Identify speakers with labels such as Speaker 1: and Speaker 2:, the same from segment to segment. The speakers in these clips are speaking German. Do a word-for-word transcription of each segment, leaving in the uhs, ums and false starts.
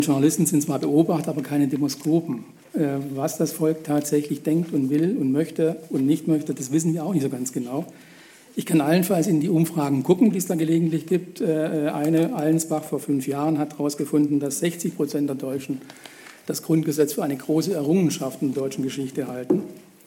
Speaker 1: Journalisten sind zwar Beobachter, aber keine Demoskopen. Äh, was das Volk tatsächlich denkt und will und möchte und nicht möchte, das wissen wir auch nicht so ganz genau. Ich kann allenfalls in die Umfragen gucken, die es da gelegentlich gibt. Äh, eine, Allensbach vor fünf Jahren, hat herausgefunden, dass sechzig Prozent der Deutschen das Grundgesetz für eine große Errungenschaft in der deutschen Geschichte halten.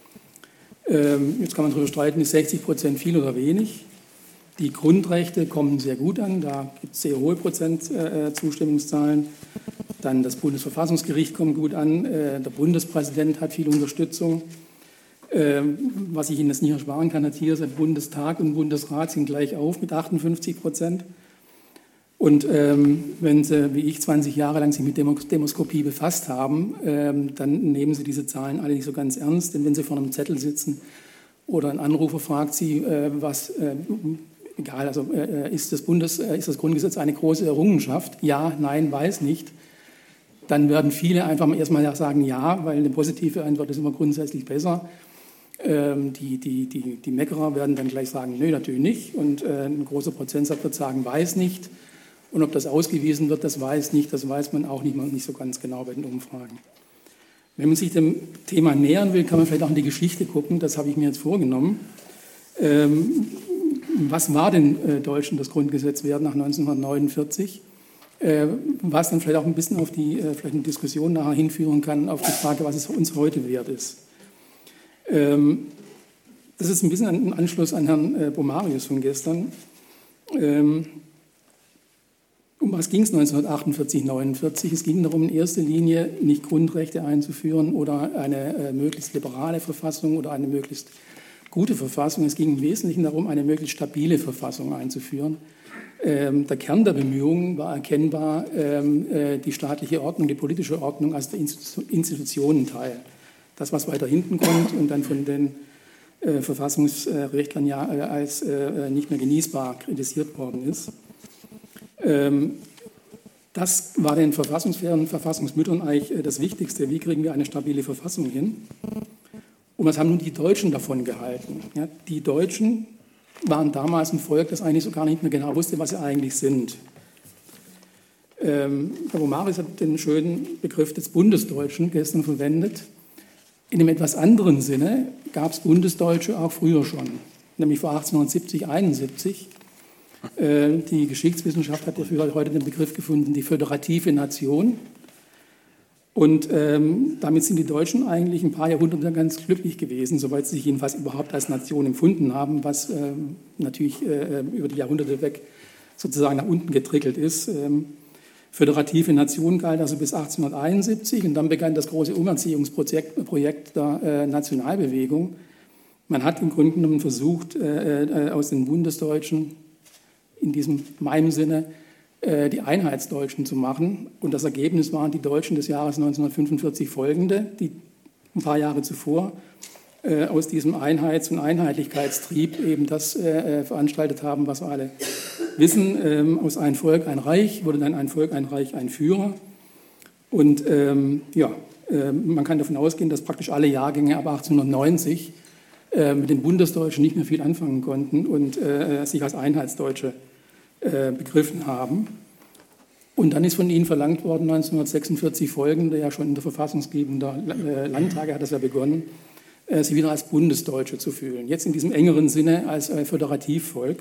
Speaker 1: Ähm, jetzt kann man darüber streiten, ist sechzig Prozent viel oder wenig. Die Grundrechte kommen sehr gut an, da gibt es sehr hohe Prozent äh, Zustimmungszahlen. Dann das Bundesverfassungsgericht kommt gut an, äh, der Bundespräsident hat viel Unterstützung. Ähm, was ich Ihnen jetzt nicht ersparen kann, hat hier der Bundestag und Bundesrat sind gleich auf mit achtundfünfzig Prozent. Und ähm, wenn Sie, wie ich, zwanzig Jahre lang sich mit Demoskopie befasst haben, ähm, dann nehmen Sie diese Zahlen alle nicht so ganz ernst. Denn wenn Sie vor einem Zettel sitzen oder ein Anrufer fragt Sie, äh, was, äh, egal, also äh, ist, das Bundes, äh, ist das Grundgesetz eine große Errungenschaft? Ja, nein, weiß nicht. Dann werden viele einfach erstmal sagen ja, weil eine positive Antwort ist immer grundsätzlich besser. Ähm, die, die, die, die Meckerer werden dann gleich sagen, nö, natürlich nicht. Und äh, ein großer Prozentsatz wird sagen, weiß nicht. Und ob das ausgewiesen wird, das weiß nicht, das weiß man auch nicht, nicht so ganz genau bei den Umfragen. Wenn man sich dem Thema nähern will, kann man vielleicht auch in die Geschichte gucken, das habe ich mir jetzt vorgenommen. Ähm, was war denn äh, Deutschen das Grundgesetz wert nach neunzehnhundertneunundvierzig? Äh, was dann vielleicht auch ein bisschen auf die äh, vielleicht eine Diskussion nachher hinführen kann, auf die Frage, was es uns heute wert ist. Ähm, das ist ein bisschen ein Anschluss an Herrn äh, Bomarius von gestern. Ähm, Um was ging es neunzehnhundertachtundvierzig, neunundvierzig? Es ging darum, in erster Linie nicht Grundrechte einzuführen oder eine äh, möglichst liberale Verfassung oder eine möglichst gute Verfassung. Es ging im Wesentlichen darum, eine möglichst stabile Verfassung einzuführen. Ähm, der Kern der Bemühungen war erkennbar ähm, äh, die staatliche Ordnung, die politische Ordnung als der Institutionenteil. Das, was weiter hinten kommt und dann von den äh, Verfassungsrechtlern ja äh, als äh, nicht mehr genießbar kritisiert worden ist. Das war den Verfassungsvätern, Verfassungsmüttern eigentlich das Wichtigste. Wie kriegen wir eine stabile Verfassung hin? Und was haben nun die Deutschen davon gehalten? Ja, die Deutschen waren damals ein Volk, das eigentlich so gar nicht mehr genau wusste, was sie eigentlich sind. Ähm, Herr Bomarius hat den schönen Begriff des Bundesdeutschen gestern verwendet. In einem etwas anderen Sinne gab es Bundesdeutsche auch früher schon, nämlich vor achtzehnhundertsiebzig, einundsiebzig. Die Geschichtswissenschaft hat dafür heute den Begriff gefunden, die föderative Nation. Und ähm, damit sind die Deutschen eigentlich ein paar Jahrhunderte ganz glücklich gewesen, soweit sie sich jedenfalls überhaupt als Nation empfunden haben, was ähm, natürlich äh, über die Jahrhunderte weg sozusagen nach unten getrickelt ist. Ähm, föderative Nation galt also bis achtzehnhunderteinundsiebzig und dann begann das große Umerziehungsprojekt Projekt der äh, Nationalbewegung. Man hat im Grunde genommen versucht, äh, äh, aus den Bundesdeutschen in diesem meinem Sinne äh, die Einheitsdeutschen zu machen. Und das Ergebnis waren die Deutschen des Jahres neunzehnhundertfünfundvierzig folgende, die ein paar Jahre zuvor äh, aus diesem Einheits- und Einheitlichkeitstrieb eben das äh, veranstaltet haben, was wir alle wissen. Ähm, aus ein Volk, ein Reich wurde dann ein Volk, ein Reich, ein Führer. Und ähm, ja, äh, man kann davon ausgehen, dass praktisch alle Jahrgänge ab achtzehnhundertneunzig äh, mit den Bundesdeutschen nicht mehr viel anfangen konnten und äh, sich als Einheitsdeutsche begriffen haben. Und dann ist von ihnen verlangt worden, neunzehnhundertsechsundvierzig folgende, ja schon in der verfassungsgebenden Landtage hat das ja begonnen, sie wieder als Bundesdeutsche zu fühlen. Jetzt in diesem engeren Sinne als Föderativvolk.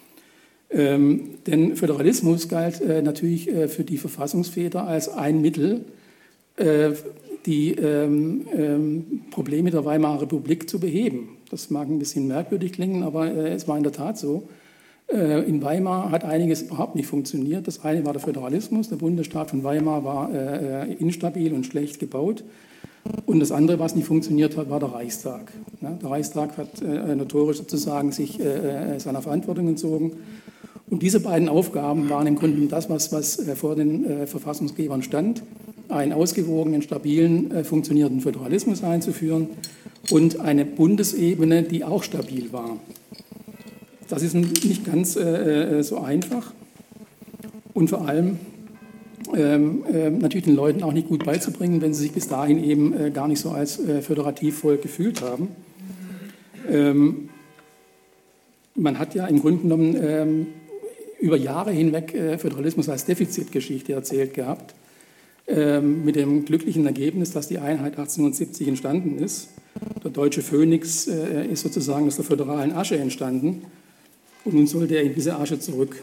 Speaker 1: Ähm, denn Föderalismus galt äh, natürlich äh, für die Verfassungsväter als ein Mittel, äh, die ähm, ähm, Probleme der Weimarer Republik zu beheben. Das mag ein bisschen merkwürdig klingen, aber äh, es war in der Tat so. In Weimar hat einiges überhaupt nicht funktioniert. Das eine war der Föderalismus. Der Bundesstaat von Weimar war äh, instabil und schlecht gebaut. Und das andere, was nicht funktioniert hat, war der Reichstag. Ja, der Reichstag hat äh, notorisch sozusagen sich äh, seiner Verantwortung entzogen. Und diese beiden Aufgaben waren im Grunde das, was, was äh, vor den äh, Verfassungsgebern stand, einen ausgewogenen, stabilen, äh, funktionierenden Föderalismus einzuführen und eine Bundesebene, die auch stabil war. Das ist nicht ganz äh, so einfach und vor allem ähm, äh, natürlich den Leuten auch nicht gut beizubringen, wenn sie sich bis dahin eben äh, gar nicht so als äh, Föderativvolk gefühlt haben. Ähm, man hat ja im Grunde genommen ähm, über Jahre hinweg äh, Föderalismus als Defizitgeschichte erzählt gehabt. ähm, mit dem glücklichen Ergebnis, dass die Einheit achtzehnhundertsiebzig entstanden ist. Der deutsche Phönix äh, ist sozusagen aus der föderalen Asche entstanden und nun sollte er in diese Asche zurück.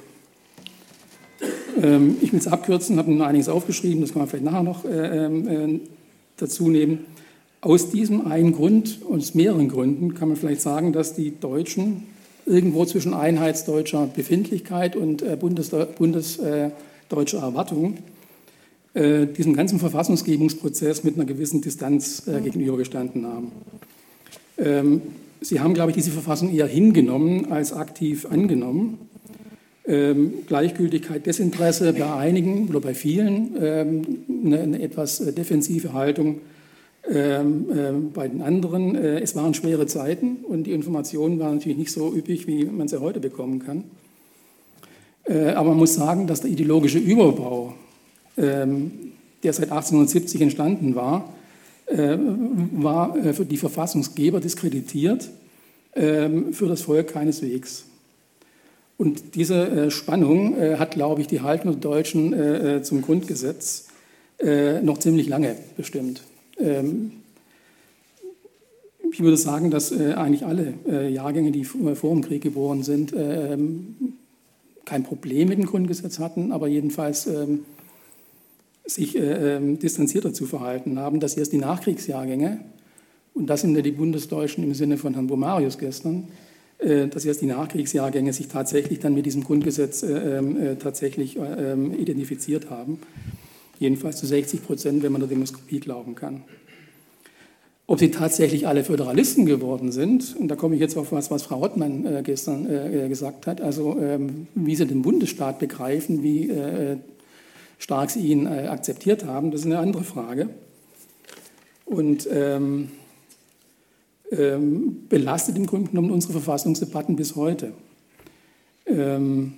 Speaker 1: Ähm, ich will es abkürzen, habe nur einiges aufgeschrieben, das kann man vielleicht nachher noch äh, äh, dazu nehmen. Aus diesem einen Grund, aus mehreren Gründen, kann man vielleicht sagen, dass die Deutschen irgendwo zwischen einheitsdeutscher Befindlichkeit und äh, bundesdeutscher Bundes, äh, Erwartung äh, diesem ganzen Verfassungsgebungsprozess mit einer gewissen Distanz äh, gegenübergestanden haben. Ähm, sie haben, glaube ich, diese Verfassung eher hingenommen als aktiv angenommen. Ähm, Gleichgültigkeit, Desinteresse bei einigen oder bei vielen, ähm, eine, eine etwas äh, defensive Haltung ähm, äh, bei den anderen. Äh, es waren schwere Zeiten und die Informationen waren natürlich nicht so üppig, wie man sie heute bekommen kann. Äh, aber man muss sagen, dass der ideologische Überbau, ähm, der seit achtzehnhundertsiebzig entstanden war, äh, war äh, für die Verfassungsgeber diskreditiert, äh, für das Volk keineswegs. Und diese äh, Spannung äh, hat, glaube ich, die Haltung der Deutschen äh, zum Grundgesetz äh, noch ziemlich lange bestimmt. Ähm, ich würde sagen, dass äh, eigentlich alle äh, Jahrgänge, die vor dem Krieg geboren sind, äh, kein Problem mit dem Grundgesetz hatten, aber jedenfalls äh, sich äh, äh, distanzierter zu verhalten haben, dass erst die Nachkriegsjahrgänge, und das sind ja die Bundesdeutschen im Sinne von Herrn Bomarius gestern, dass erst die Nachkriegsjahrgänge sich tatsächlich dann mit diesem Grundgesetz äh, äh, tatsächlich äh, identifiziert haben. Jedenfalls zu sechzig Prozent, wenn man der Demoskopie glauben kann. Ob sie tatsächlich alle Föderalisten geworden sind, und da komme ich jetzt auf was, was Frau Rottmann äh, gestern äh, gesagt hat, also ähm, wie sie den Bundesstaat begreifen, wie äh, stark sie ihn äh, akzeptiert haben, das ist eine andere Frage. Und ähm, Ähm, belastet im Grunde genommen unsere Verfassungsdebatten bis heute. Ähm,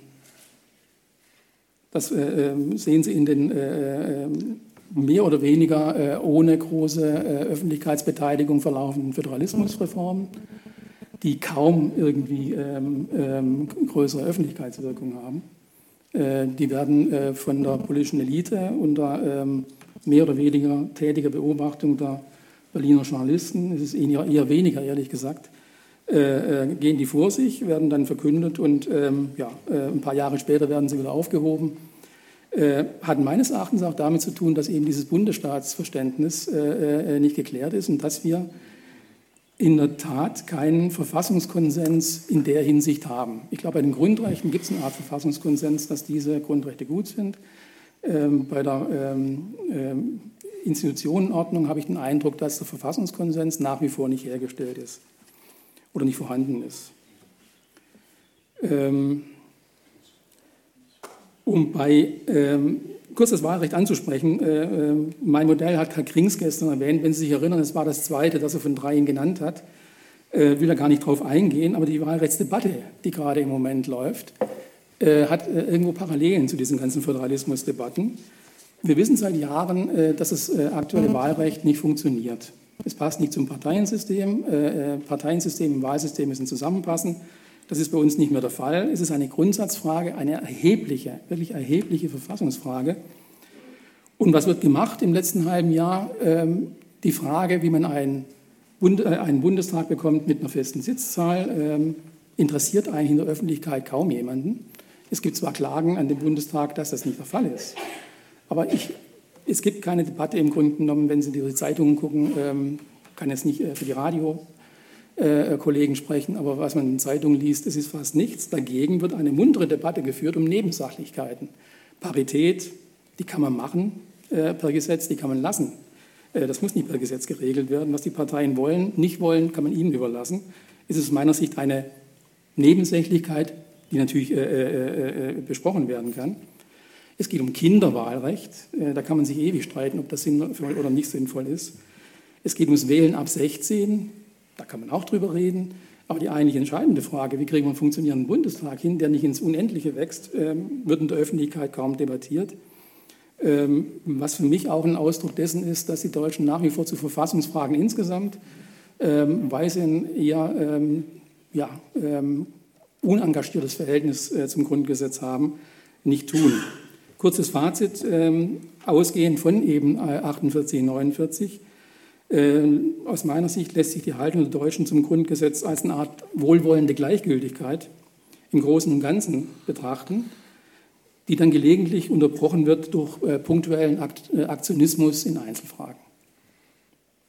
Speaker 1: das äh, äh, sehen Sie in den äh, äh, mehr oder weniger äh, ohne große äh, Öffentlichkeitsbeteiligung verlaufenden Föderalismusreformen, die kaum irgendwie ähm, ähm, größere Öffentlichkeitswirkung haben. Äh, die werden äh, von der politischen Elite unter ähm, mehr oder weniger tätiger Beobachtung der Berliner Journalisten, es ist eher, eher weniger, ehrlich gesagt, äh, äh, gehen die vor sich, werden dann verkündet und ähm, ja, äh, ein paar Jahre später werden sie wieder aufgehoben. Äh, hat meines Erachtens auch damit zu tun, dass eben dieses Bundesstaatsverständnis äh, äh, nicht geklärt ist und dass wir in der Tat keinen Verfassungskonsens in der Hinsicht haben. Ich glaube, bei den Grundrechten gibt es eine Art Verfassungskonsens, dass diese Grundrechte gut sind. Ähm, bei der ähm, ähm, Institutionenordnung habe ich den Eindruck, dass der Verfassungskonsens nach wie vor nicht hergestellt ist oder nicht vorhanden ist. Ähm, um bei ähm, kurz das Wahlrecht anzusprechen, äh, äh, mein Modell hat Karl Krings gestern erwähnt, wenn Sie sich erinnern, es war das zweite, das er von dreien genannt hat, äh, will er gar nicht drauf eingehen, aber die Wahlrechtsdebatte, die gerade im Moment läuft, äh, hat äh, irgendwo Parallelen zu diesen ganzen Föderalismusdebatten. Wir wissen seit Jahren, dass das aktuelle Wahlrecht nicht funktioniert. Es passt nicht zum Parteiensystem. Parteiensystem und Wahlsystem müssen zusammenpassen. Das ist bei uns nicht mehr der Fall. Es ist eine Grundsatzfrage, eine erhebliche, wirklich erhebliche Verfassungsfrage. Und was wird gemacht im letzten halben Jahr? Die Frage, wie man einen, Bund, einen Bundestag bekommt mit einer festen Sitzzahl, interessiert eigentlich in der Öffentlichkeit kaum jemanden. Es gibt zwar Klagen an den Bundestag, dass das nicht der Fall ist. Aber ich, es gibt keine Debatte im Grunde genommen, wenn Sie die Zeitungen gucken, ähm, kann jetzt nicht äh, für die Radio-Kollegen äh, sprechen, aber was man in den Zeitungen liest, es ist fast nichts. Dagegen wird eine muntere Debatte geführt um Nebensachlichkeiten. Parität, die kann man machen äh, per Gesetz, die kann man lassen. Äh, das muss nicht per Gesetz geregelt werden. Was die Parteien wollen, nicht wollen, kann man ihnen überlassen. Es ist aus meiner Sicht eine Nebensächlichkeit, die natürlich äh, äh, äh, besprochen werden kann. Es geht um Kinderwahlrecht. Da kann man sich ewig streiten, ob das sinnvoll oder nicht sinnvoll ist. Es geht ums Wählen ab sechzehn. Da kann man auch drüber reden. Aber die eigentlich entscheidende Frage, wie kriegen wir einen funktionierenden Bundestag hin, der nicht ins Unendliche wächst, wird in der Öffentlichkeit kaum debattiert. Was für mich auch ein Ausdruck dessen ist, dass die Deutschen nach wie vor zu Verfassungsfragen insgesamt, weil sie ein eher ja, unengagiertes Verhältnis zum Grundgesetz haben, nicht tun. Kurzes Fazit, ähm, ausgehend von eben achtundvierzig, neunundvierzig. Äh, aus meiner Sicht lässt sich die Haltung der Deutschen zum Grundgesetz als eine Art wohlwollende Gleichgültigkeit im Großen und Ganzen betrachten, die dann gelegentlich unterbrochen wird durch äh, punktuellen Akt, äh, Aktionismus in Einzelfragen.